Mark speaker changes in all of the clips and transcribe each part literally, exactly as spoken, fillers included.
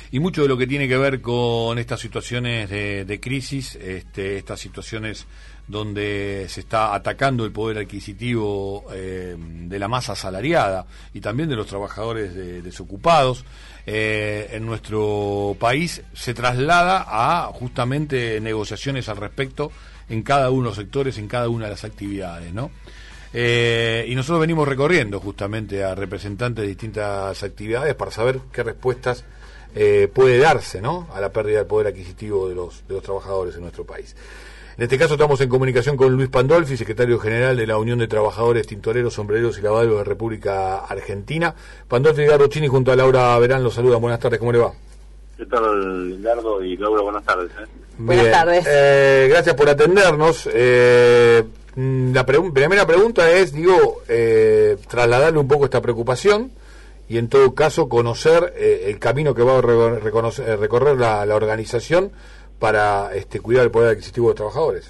Speaker 1: y mucho de lo que tiene que ver con estas situaciones de, de crisis, este, estas situaciones donde se está atacando el poder adquisitivo eh, de la masa asalariada y también de los trabajadores de, desocupados, eh, en nuestro país se traslada a justamente negociaciones al respecto en cada uno de los sectores, en cada una de las actividades, ¿no? Eh, y nosotros venimos recorriendo justamente a representantes de distintas actividades para saber qué respuestas eh, puede darse, ¿no?, a la pérdida del poder adquisitivo de los, de los trabajadores en nuestro país. En este caso estamos en comunicación con Luis Pandolfi, secretario general de la Unión de Trabajadores Tintoreros, Sombreros y Lavaderos de República Argentina. Pandolfi, Edgardo Chini junto a Laura Verán los saludan. Buenas tardes, ¿cómo le va?
Speaker 2: ¿Qué tal, Edgardo y Laura? Buenas tardes. ¿eh?
Speaker 3: Buenas tardes.
Speaker 1: Eh, gracias por atendernos. Eh, la pre- primera pregunta es, digo, eh, trasladarle un poco esta preocupación y en todo caso conocer eh, el camino que va a re- reconocer, recorrer la, la organización para este, cuidar el poder adquisitivo de los trabajadores.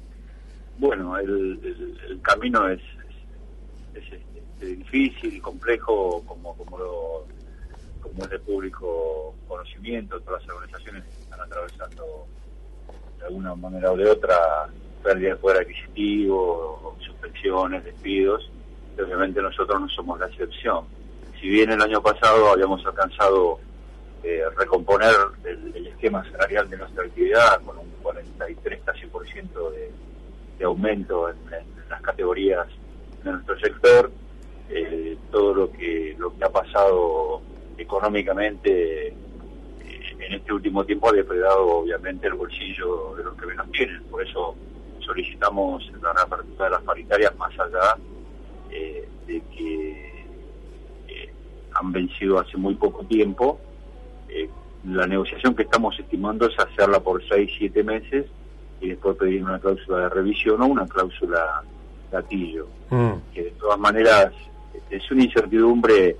Speaker 2: Bueno, el, el, el camino es, es, es, es difícil, complejo, como como lo como es de público conocimiento. Todas las organizaciones están atravesando de alguna manera o de otra pérdida de poder adquisitivo, suspensiones, despidos, y obviamente nosotros no somos la excepción. Si bien el año pasado habíamos alcanzado Eh, recomponer el, el esquema salarial de nuestra actividad con un cuarenta y tres casi por ciento de, de aumento en, en las categorías de nuestro sector, eh, todo lo que lo que ha pasado económicamente eh, en este último tiempo ha depredado obviamente el bolsillo de los que menos tienen. Por eso solicitamos la reapertura de las paritarias, más allá eh, de que eh, han vencido hace muy poco tiempo. Eh, la negociación que estamos estimando es hacerla por seis, siete meses y después pedir una cláusula de revisión o una cláusula gatillo, mm. que de todas maneras es una incertidumbre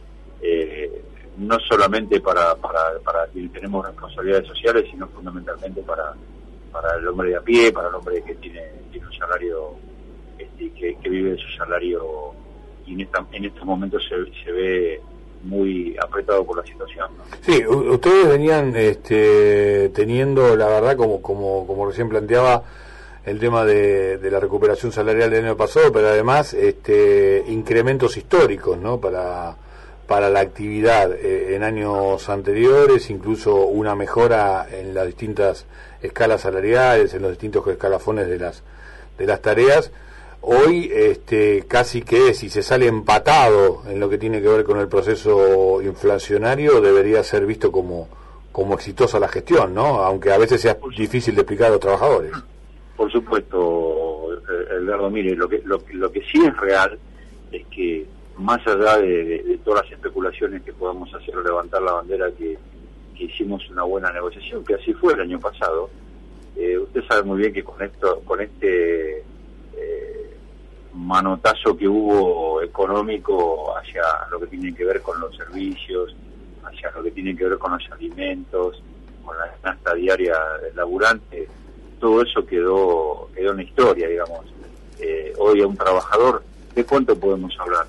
Speaker 2: eh, no solamente para, para, para quienes tenemos responsabilidades sociales, sino fundamentalmente para, para el hombre de a pie, para el hombre que tiene, tiene un salario, este, que, que vive de su salario, y en, esta, en estos momentos se, se ve muy apretado por la situación, ¿no?
Speaker 1: Sí, ustedes venían este, teniendo, la verdad, como como como recién planteaba, el tema de, de la recuperación salarial del año pasado, pero además este, incrementos históricos, ¿no?, para para la actividad eh, en años anteriores, incluso una mejora en las distintas escalas salariales, en los distintos escalafones de las de las tareas. Hoy este, casi que si se sale empatado en lo que tiene que ver con el proceso inflacionario, debería ser visto como, como exitosa la gestión, ¿no?, aunque a veces sea difícil de explicar a los trabajadores.
Speaker 2: Por supuesto, Edgardo, mire, lo que, lo, lo que sí es real es que más allá de, de, de todas las especulaciones que podamos hacer o levantar la bandera que, que hicimos una buena negociación, que así fue el año pasado, eh, usted sabe muy bien que con esto, con este eh, manotazo que hubo económico hacia lo que tiene que ver con los servicios, hacia lo que tiene que ver con los alimentos, con la canasta diaria del laburante, todo eso quedó quedó en la historia, digamos. Eh, hoy a un trabajador, ¿de cuánto podemos hablar?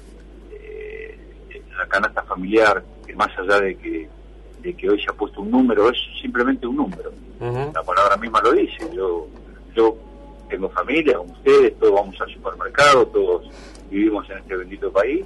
Speaker 2: Eh, la canasta familiar, que más allá de que de que hoy se ha puesto un número, es simplemente un número. Uh-huh. La palabra misma lo dice. Yo yo tengo familia, como ustedes, todos vamos al supermercado, todos vivimos en este bendito país,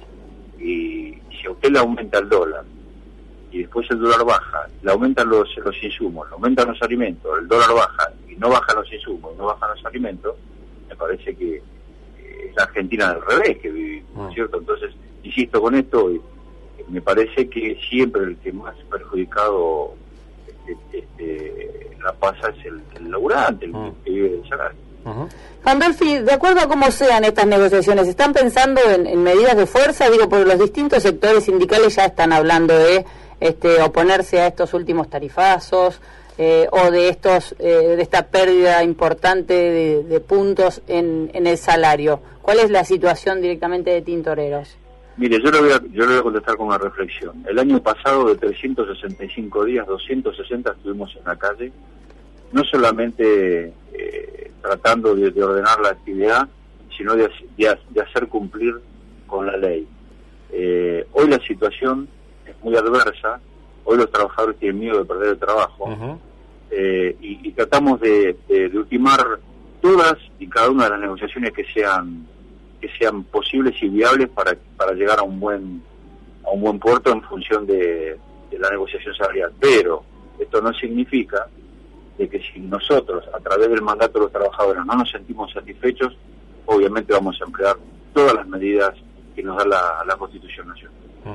Speaker 2: y si a usted le aumenta el dólar, y después el dólar baja, le aumentan los, los insumos, le aumentan los alimentos, el dólar baja, y no bajan los insumos, no bajan los alimentos, me parece que eh, es la Argentina del revés que vivimos, ¿no es cierto? Entonces, insisto con esto, eh, me parece que siempre el que más perjudicado este, este, la pasa es el, el laburante, el uh-huh. que vive del salario.
Speaker 3: Uh-huh. Pandolfi, de acuerdo a cómo sean estas negociaciones, ¿están pensando en, en medidas de fuerza? Digo, porque los distintos sectores sindicales ya están hablando de este, oponerse a estos últimos tarifazos eh, o de estos eh, de esta pérdida importante de, de puntos en, en el salario. ¿Cuál es la situación directamente de tintoreros?
Speaker 2: Mire, yo le voy a, yo le voy a contestar con una reflexión. El año pasado, de trescientos sesenta y cinco días, doscientos sesenta estuvimos en la calle, no solamente eh, tratando de, de ordenar la actividad, sino de, de, de hacer cumplir con la ley. Eh, hoy la situación es muy adversa, hoy los trabajadores tienen miedo de perder el trabajo,
Speaker 1: uh-huh.
Speaker 2: eh, y, y tratamos de, de, de ultimar todas y cada una de las negociaciones que sean que sean posibles y viables para para llegar a un buen a un buen puerto en función de, de la negociación salarial. Pero esto no significa de que si nosotros, a través del mandato de los trabajadores, no nos sentimos satisfechos, obviamente vamos a emplear todas las medidas que nos da la, la Constitución Nacional.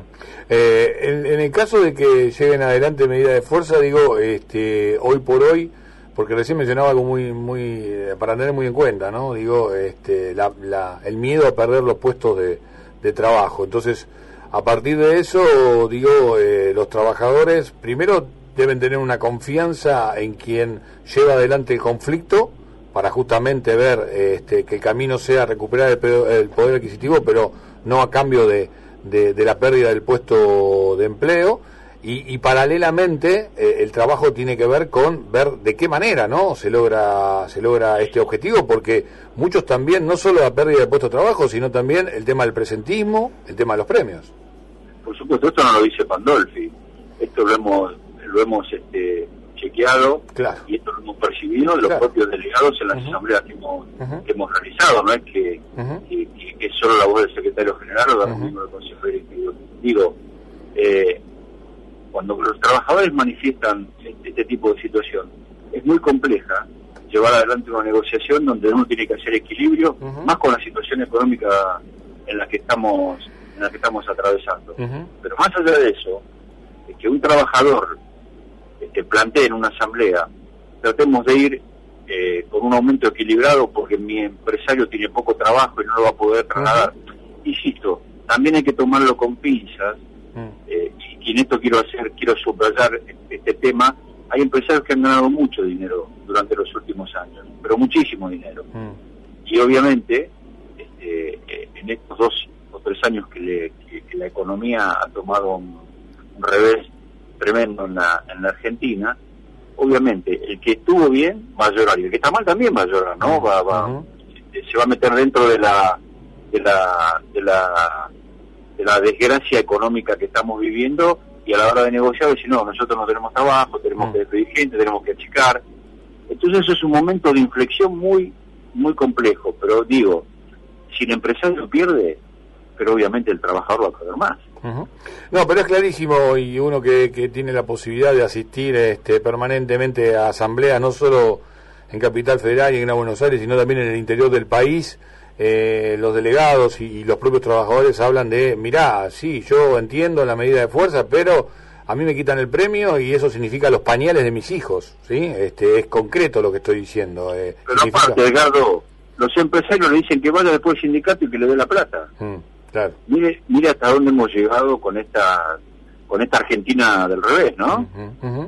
Speaker 1: Eh, en, en el caso de que lleguen adelante medidas de fuerza, digo, este, hoy por hoy, porque recién mencionaba algo muy, muy, eh, para tener muy en cuenta, ¿no? Digo, este, la, la, el miedo a perder los puestos de, de trabajo. Entonces, a partir de eso, digo, eh, los trabajadores primero deben tener una confianza en quien lleva adelante el conflicto para justamente ver este, que el camino sea recuperar el, el poder adquisitivo, pero no a cambio de, de, de la pérdida del puesto de empleo. Y, y paralelamente eh, el trabajo tiene que ver con ver de qué manera, ¿no? se logra se logra este objetivo, porque muchos también, no solo la pérdida del puesto de trabajo, sino también el tema del presentismo, el tema de los premios.
Speaker 2: Por supuesto, esto no lo dice Pandolfi, esto lo hemos lo hemos este, chequeado,
Speaker 1: claro.
Speaker 2: Y esto lo hemos percibido de los claro. propios delegados en las uh-huh. asambleas que hemos, uh-huh. que hemos realizado. No es que, uh-huh. que, que, que es solo la voz del secretario general o del uh-huh. consejo directivo. Digo, eh, cuando los trabajadores manifiestan este, este tipo de situación, es muy compleja llevar adelante una negociación donde uno tiene que hacer equilibrio, uh-huh. más con la situación económica en la que estamos en la que estamos atravesando. Uh-huh. Pero más allá de eso, es que un trabajador este, plantee en una asamblea, tratemos de ir eh, con un aumento equilibrado porque mi empresario tiene poco trabajo y no lo va a poder trasladar. Uh-huh. Insisto, también hay que tomarlo con pinzas. Eh, y en esto quiero hacer, quiero subrayar este tema. Hay empresarios que han ganado mucho dinero durante los últimos años, pero muchísimo dinero. Mm. Y obviamente, este, en estos dos o tres años que, le, que, que la economía ha tomado un, un revés tremendo en la, en la Argentina, obviamente el que estuvo bien va a llorar y el que está mal también va a llorar, ¿no? Mm. Va, va, mm. se va a meter dentro de la, de la, de la de la desgracia económica que estamos viviendo, y a la hora de negociar decir, no, nosotros no tenemos trabajo, tenemos mm. que despedir gente, tenemos que achicar. Entonces eso es un momento de inflexión muy muy complejo, pero digo, si el empresario pierde, pero obviamente el trabajador va a perder más.
Speaker 1: Uh-huh. No, pero es clarísimo, y uno que, que tiene la posibilidad de asistir este, permanentemente a asambleas, no solo en Capital Federal y en Gran Buenos Aires, sino también en el interior del país. Eh, los delegados y, y los propios trabajadores hablan de, mirá, sí, yo entiendo la medida de fuerza, pero a mí me quitan el premio y eso significa los pañales de mis hijos, ¿sí? Este, es concreto lo que estoy diciendo. Eh,
Speaker 2: pero
Speaker 1: significa...
Speaker 2: aparte, Edgardo, los empresarios le dicen que vaya después al sindicato y que le dé la plata.
Speaker 1: Mm, claro.
Speaker 2: Mire, mire hasta dónde hemos llegado con esta con esta Argentina del revés, ¿no?
Speaker 1: Uh-huh, uh-huh.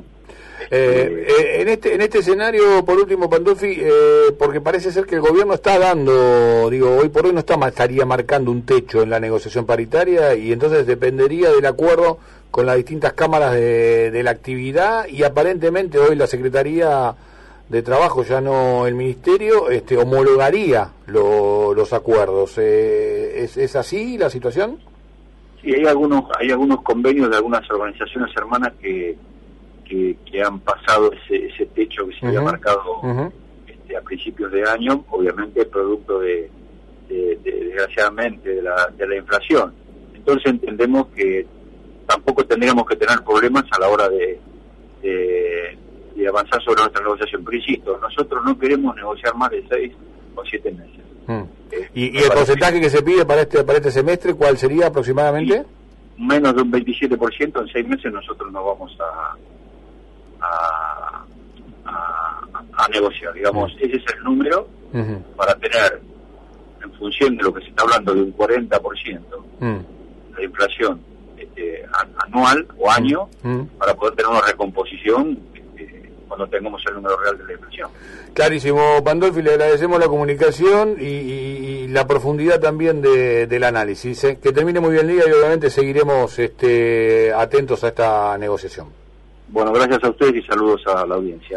Speaker 1: Eh, eh, en este en este escenario, por último, Pandolfi, eh, porque parece ser que el gobierno está dando, digo, hoy por hoy no está estaría marcando un techo en la negociación paritaria, y entonces dependería del acuerdo con las distintas cámaras de, de la actividad, y aparentemente hoy la Secretaría de Trabajo, ya no el Ministerio, este, homologaría lo, los acuerdos. Eh, ¿es, ¿Es así la situación?
Speaker 2: Sí, hay algunos hay algunos convenios de algunas organizaciones hermanas que Que, que han pasado ese, ese techo que se uh-huh. había marcado uh-huh. este, a principios de año, obviamente producto de, de, de desgraciadamente de la, de la inflación. Entonces entendemos que tampoco tendríamos que tener problemas a la hora de, de, de avanzar sobre nuestra negociación. Pero insisto, nosotros no queremos negociar más de seis o siete meses.
Speaker 1: Uh-huh. eh, ¿Y, y el porcentaje que se pide para este para este semestre cuál sería aproximadamente?
Speaker 2: Y menos de un veintisiete por ciento en seis meses nosotros no vamos a A, a, a negociar, digamos, uh-huh. ese es el número uh-huh. para tener, en función de lo que se está hablando, de un cuarenta por ciento uh-huh. de inflación este, anual o año, uh-huh. para poder tener una recomposición este, cuando tengamos el número real de la inflación.
Speaker 1: Clarísimo, Pandolfi, le agradecemos la comunicación y, y, y la profundidad también de, del análisis. ¿eh? Que termine muy bien el día y obviamente seguiremos este, atentos a esta negociación.
Speaker 2: Bueno, gracias a ustedes y saludos a la audiencia.